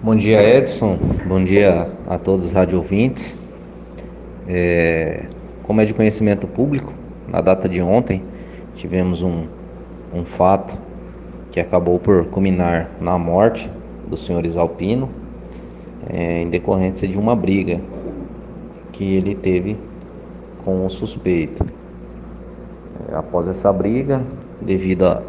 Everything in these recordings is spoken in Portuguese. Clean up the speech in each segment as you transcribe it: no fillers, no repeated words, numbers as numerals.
Bom dia, Edson. Bom dia a todos os rádio ouvintes. Como é de conhecimento público, na data de ontem tivemos um fato que acabou por culminar na morte do senhor Isalpino, em decorrência de uma briga que ele teve com o suspeito. Após essa briga, devido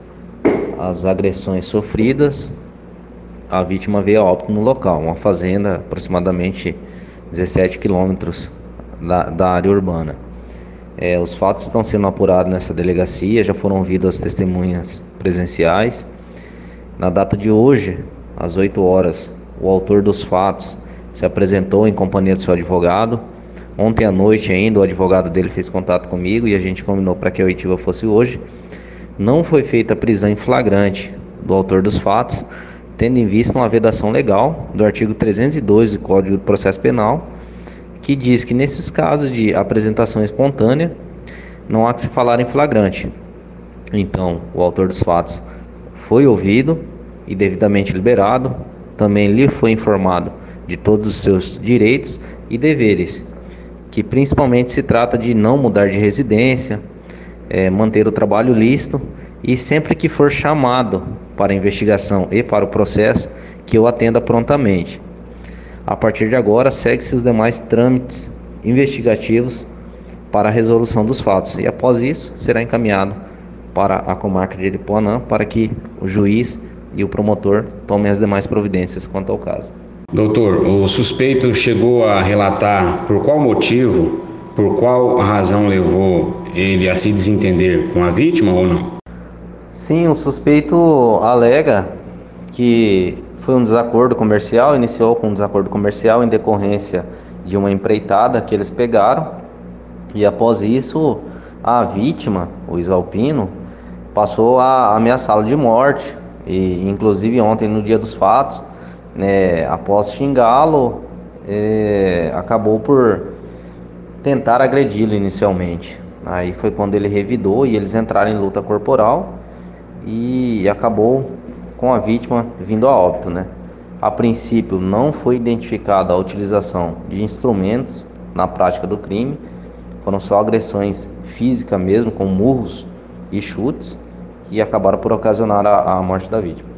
às agressões sofridas, a vítima veio a óbito no local, uma fazenda aproximadamente 17 quilômetros da área urbana. Os fatos estão sendo apurados nessa delegacia, já foram ouvidas as testemunhas presenciais. Na data de hoje, às 8 horas, o autor dos fatos se apresentou em companhia do seu advogado. Ontem à noite ainda o advogado dele fez contato comigo e a gente combinou para que a oitiva fosse hoje. Não foi feita a prisão em flagrante do autor dos fatos, tendo em vista uma vedação legal do artigo 302 do Código de Processo Penal, que diz que nesses casos de apresentação espontânea não há que se falar em flagrante. Então, o autor dos fatos foi ouvido e devidamente liberado. Também lhe foi informado de todos os seus direitos e deveres, que principalmente se trata de não mudar de residência, manter o trabalho lícito e sempre que for chamado para a investigação e para o processo, que eu atenda prontamente. A partir de agora, segue-se os demais trâmites investigativos para a resolução dos fatos e após isso será encaminhado para a comarca de Aripuanã para que o juiz e o promotor tomem as demais providências quanto ao caso. Doutor, o suspeito chegou a relatar por qual motivo, por qual razão levou ele a se desentender com a vítima ou não? Sim, o suspeito alega que foi um desacordo comercial, iniciou com um desacordo comercial em decorrência de uma empreitada que eles pegaram e após isso a vítima, o Isalpino, passou a ameaçá-lo de morte e inclusive ontem no dia dos fatos, após xingá-lo, acabou por tentar agredi-lo inicialmente. Aí foi quando ele revidou e eles entraram em luta corporal e acabou com a vítima vindo a óbito, A princípio não foi identificada a utilização de instrumentos na prática do crime, foram só agressões físicas mesmo, com murros e chutes, que acabaram por ocasionar a morte da vítima.